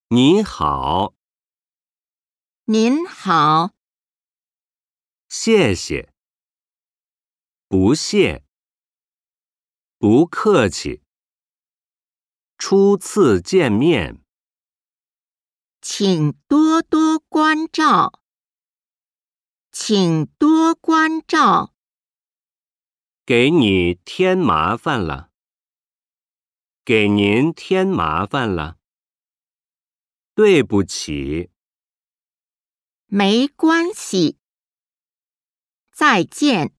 你好， 您好， 谢谢，不谢，不客气。初次见面， 请多多关照，请多关照， 给你添麻烦了，给您添麻烦了。对不起， 没关系，再见。